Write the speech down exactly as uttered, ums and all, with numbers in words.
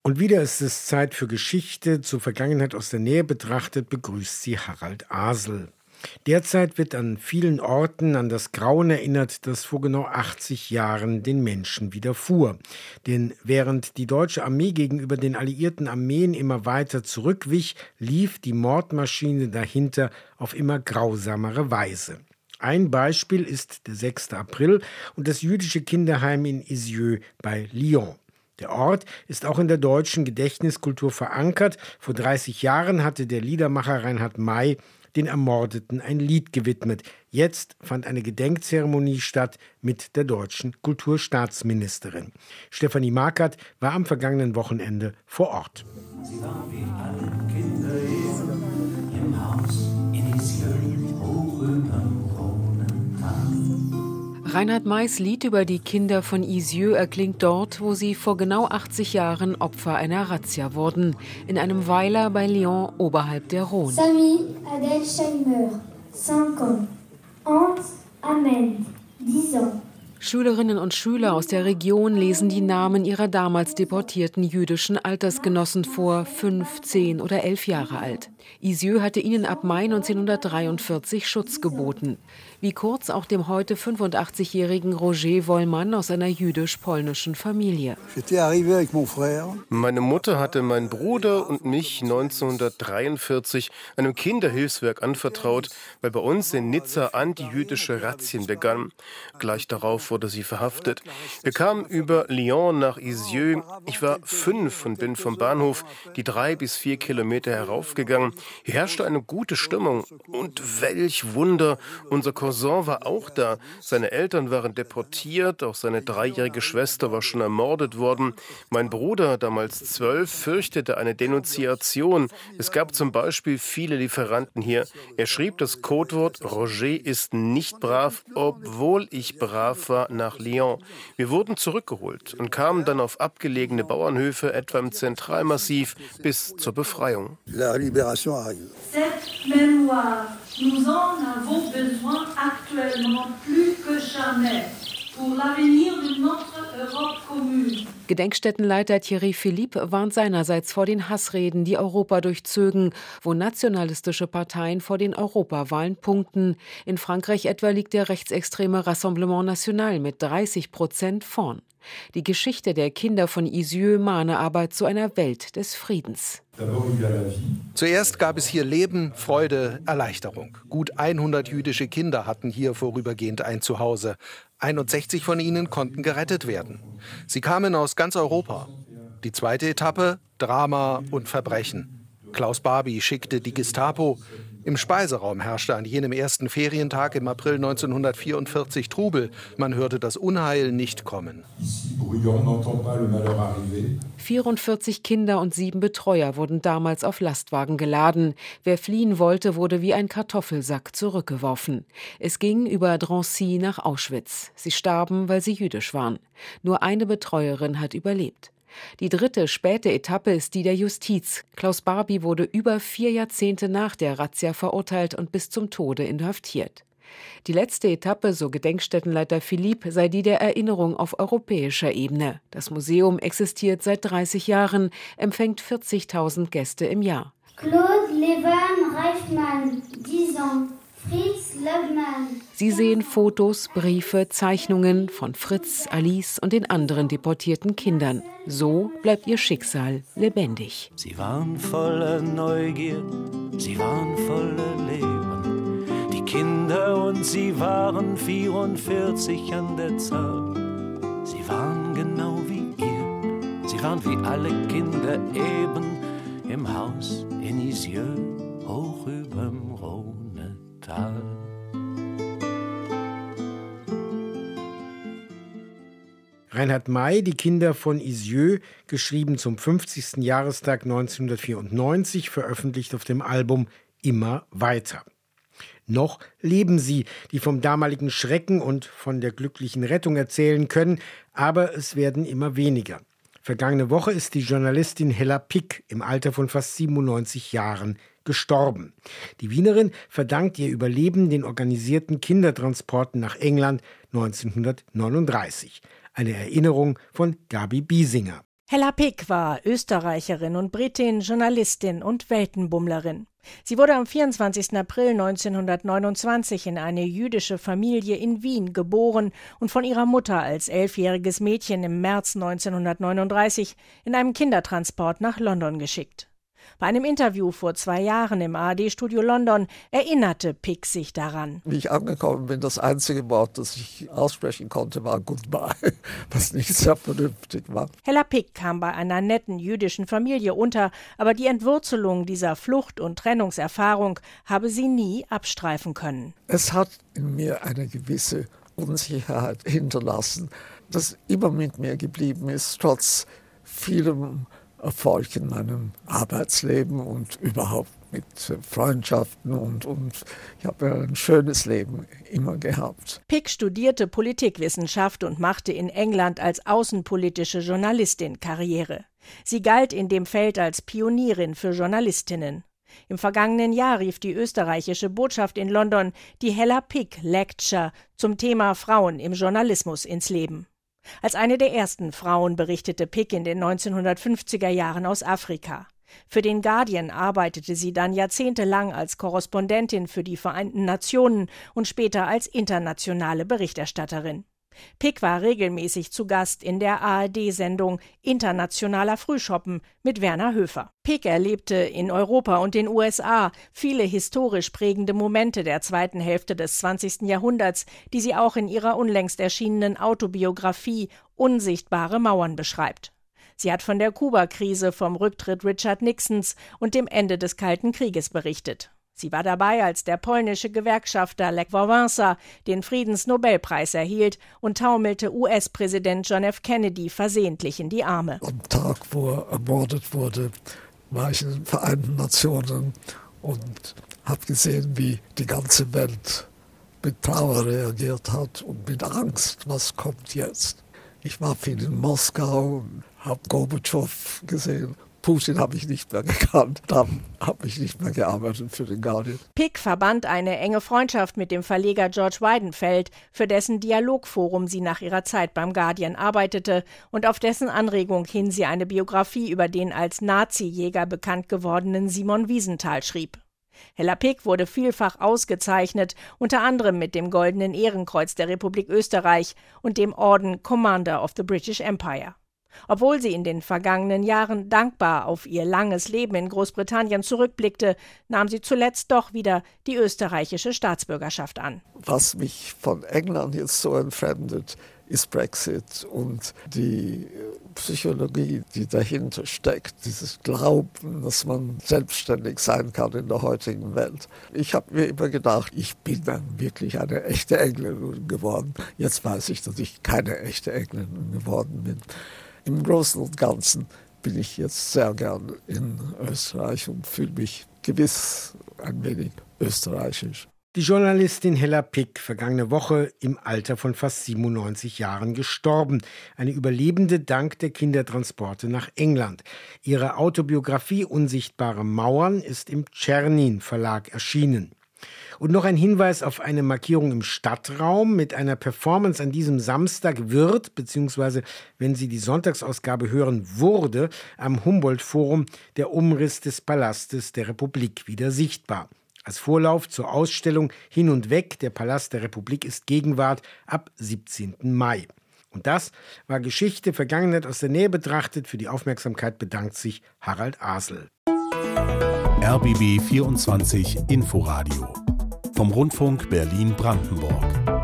Und wieder ist es Zeit für Geschichte. Zur Vergangenheit aus der Nähe betrachtet, begrüßt sie Harald Asel. Derzeit wird an vielen Orten an das Grauen erinnert, das vor genau achtzig Jahren den Menschen widerfuhr. Denn während die deutsche Armee gegenüber den alliierten Armeen immer weiter zurückwich, lief die Mordmaschine dahinter auf immer grausamere Weise. Ein Beispiel ist der sechster April und das jüdische Kinderheim in Isieux bei Lyon. Der Ort ist auch in der deutschen Gedächtniskultur verankert. Vor dreißig Jahren hatte der Liedermacher Reinhard May den Ermordeten ein Lied gewidmet. Jetzt fand eine Gedenkzeremonie statt mit der deutschen Kulturstaatsministerin. Stefanie Markert war am vergangenen Wochenende vor Ort. Sie waren wie alle Kinder hier im Haus in Isieux, hoch überm Reinhard Mays Lied über die Kinder von Isieux erklingt dort, wo sie vor genau achtzig Jahren Opfer einer Razzia wurden, in einem Weiler bei Lyon oberhalb der Rhône. Sami Adelsheimer, cinq ans. Hans Ahmed, dix ans. Schülerinnen und Schüler aus der Region lesen die Namen ihrer damals deportierten jüdischen Altersgenossen vor, fünf, zehn oder elf Jahre alt. Isieux hatte ihnen ab Mai neunzehnhundertdreiundvierzig Schutz geboten. Wie kurz auch dem heute fünfundachtzigjährigen Roger Wollmann aus einer jüdisch-polnischen Familie. Meine Mutter hatte meinen Bruder und mich neunzehnhundertdreiundvierzig einem Kinderhilfswerk anvertraut, weil bei uns in Nizza antijüdische Razzien begannen. Gleich darauf wurde sie verhaftet. Wir kamen über Lyon nach Isieux. Ich war fünf und bin vom Bahnhof die drei bis vier Kilometer heraufgegangen. Hier herrschte eine gute Stimmung. Und welch Wunder, unser Cousin war auch da. Seine Eltern waren deportiert, auch seine dreijährige Schwester war schon ermordet worden. Mein Bruder, damals zwölf, fürchtete eine Denunziation. Es gab zum Beispiel viele Lieferanten hier. Er schrieb das Codewort Roger ist nicht brav, obwohl ich brav war, nach Lyon. Wir wurden zurückgeholt und kamen dann auf abgelegene Bauernhöfe, etwa im Zentralmassiv, bis zur Befreiung. Cette mémoire, nous en avons besoin actuellement plus que jamais pour l'avenir de notre Europe commune. Gedenkstättenleiter Thierry Philippe warnt seinerseits vor den Hassreden, die Europa durchzögen, wo nationalistische Parteien vor den Europawahlen punkten. In Frankreich etwa liegt der rechtsextreme Rassemblement National mit dreißig Prozent vorn. Die Geschichte der Kinder von Isieux mahne aber zu einer Welt des Friedens. Zuerst gab es hier Leben, Freude, Erleichterung. Gut hundert jüdische Kinder hatten hier vorübergehend ein Zuhause. einundsechzig von ihnen konnten gerettet werden. Sie kamen aus ganz Europa. Die zweite Etappe: Drama und Verbrechen. Klaus Barbie schickte die Gestapo. Im Speiseraum herrschte an jenem ersten Ferientag im April neunzehnhundertvierundvierzig Trubel. Man hörte das Unheil nicht kommen. vierundvierzig Kinder und sieben Betreuer wurden damals auf Lastwagen geladen. Wer fliehen wollte, wurde wie ein Kartoffelsack zurückgeworfen. Es ging über Drancy nach Auschwitz. Sie starben, weil sie jüdisch waren. Nur eine Betreuerin hat überlebt. Die dritte, späte Etappe ist die der Justiz. Klaus Barbie wurde über vier Jahrzehnte nach der Razzia verurteilt und bis zum Tode inhaftiert. Die letzte Etappe, so Gedenkstättenleiter Philippe, sei die der Erinnerung auf europäischer Ebene. Das Museum existiert seit dreißig Jahren, empfängt vierzigtausend Gäste im Jahr. Claude Levan Reichmann, dix ans. Fritz Löbmann. Sie sehen Fotos, Briefe, Zeichnungen von Fritz, Alice und den anderen deportierten Kindern. So bleibt ihr Schicksal lebendig. Sie waren voller Neugier, sie waren voller Leben. Die Kinder und sie waren vierundvierzig an der Zahl. Sie waren genau wie ihr, sie waren wie alle Kinder eben im Haus in Isieux, hoch überm Rhône. Reinhard May, die Kinder von Isieux, geschrieben zum fünfzigsten Jahrestag neunzehnhundertvierundneunzig, veröffentlicht auf dem Album Immer weiter. Noch leben sie, die vom damaligen Schrecken und von der glücklichen Rettung erzählen können, aber es werden immer weniger. Vergangene Woche ist die Journalistin Hella Pick im Alter von fast siebenundneunzig Jahren gestorben. Die Wienerin verdankt ihr Überleben den organisierten Kindertransporten nach England neunzehnhundertneununddreißig. Eine Erinnerung von Gabi Biesinger. Hella Pick war Österreicherin und Britin, Journalistin und Weltenbummlerin. Sie wurde am vierundzwanzigsten April neunzehnhundertneunundzwanzig in eine jüdische Familie in Wien geboren und von ihrer Mutter als elfjähriges Mädchen im März neunzehnhundertneununddreißig in einem Kindertransport nach London geschickt. Bei einem Interview vor zwei Jahren im A R D-Studio London erinnerte Pick sich daran. Wie ich angekommen bin, das einzige Wort, das ich aussprechen konnte, war Goodbye, was nicht sehr vernünftig war. Hella Pick kam bei einer netten jüdischen Familie unter, aber die Entwurzelung dieser Flucht- und Trennungserfahrung habe sie nie abstreifen können. Es hat in mir eine gewisse Unsicherheit hinterlassen, das immer mit mir geblieben ist, trotz vielem Erfolg in meinem Arbeitsleben und überhaupt mit Freundschaften und, und ich habe ein schönes Leben immer gehabt. Pick studierte Politikwissenschaft und machte in England als außenpolitische Journalistin Karriere. Sie galt in dem Feld als Pionierin für Journalistinnen. Im vergangenen Jahr rief die österreichische Botschaft in London die Hella Pick Lecture zum Thema Frauen im Journalismus ins Leben. Als eine der ersten Frauen berichtete Pick in den neunzehnhundertfünfziger Jahren aus Afrika. Für den Guardian arbeitete sie dann jahrzehntelang als Korrespondentin für die Vereinten Nationen und später als internationale Berichterstatterin. Pick war regelmäßig zu Gast in der A R D-Sendung Internationaler Frühschoppen mit Werner Höfer. Pick erlebte in Europa und den U S A viele historisch prägende Momente der zweiten Hälfte des zwanzigsten Jahrhunderts, die sie auch in ihrer unlängst erschienenen Autobiografie Unsichtbare Mauern beschreibt. Sie hat von der Kuba-Krise, vom Rücktritt Richard Nixons und dem Ende des Kalten Krieges berichtet. Sie war dabei, als der polnische Gewerkschafter Lech Wałęsa den Friedensnobelpreis erhielt und taumelte U S-Präsident John F. Kennedy versehentlich in die Arme. Am Tag, wo er ermordet wurde, war ich in den Vereinten Nationen und habe gesehen, wie die ganze Welt mit Trauer reagiert hat und mit Angst, was kommt jetzt. Ich war viel in Moskau und habe Gorbatschow gesehen. Putin habe ich nicht mehr gekannt, dann habe ich nicht mehr gearbeitet für den Guardian. Pick verband eine enge Freundschaft mit dem Verleger George Weidenfeld, für dessen Dialogforum sie nach ihrer Zeit beim Guardian arbeitete und auf dessen Anregung hin sie eine Biografie über den als Nazi-Jäger bekannt gewordenen Simon Wiesenthal schrieb. Hella Pick wurde vielfach ausgezeichnet, unter anderem mit dem Goldenen Ehrenkreuz der Republik Österreich und dem Orden Commander of the British Empire. Obwohl sie in den vergangenen Jahren dankbar auf ihr langes Leben in Großbritannien zurückblickte, nahm sie zuletzt doch wieder die österreichische Staatsbürgerschaft an. Was mich von England jetzt so entfremdet, ist Brexit und die Psychologie, die dahinter steckt, dieses Glauben, dass man selbstständig sein kann in der heutigen Welt. Ich habe mir immer gedacht, ich bin dann wirklich eine echte Engländerin geworden. Jetzt weiß ich, dass ich keine echte Engländerin geworden bin. Im Großen und Ganzen bin ich jetzt sehr gern in Österreich und fühle mich gewiss ein wenig österreichisch. Die Journalistin Hella Pick, vergangene Woche im Alter von fast siebenundneunzig Jahren gestorben. Eine Überlebende dank der Kindertransporte nach England. Ihre Autobiografie Unsichtbare Mauern ist im Czernin Verlag erschienen. Und noch ein Hinweis auf eine Markierung im Stadtraum. Mit einer Performance an diesem Samstag wird, beziehungsweise wenn Sie die Sonntagsausgabe hören, wurde am Humboldt-Forum der Umriss des Palastes der Republik wieder sichtbar. Als Vorlauf zur Ausstellung Hin und Weg, der Palast der Republik ist Gegenwart, ab siebzehnten Mai. Und das war Geschichte, Vergangenheit aus der Nähe betrachtet. Für die Aufmerksamkeit bedankt sich Harald Asel. R B B vierundzwanzig Inforadio vom Rundfunk Berlin-Brandenburg.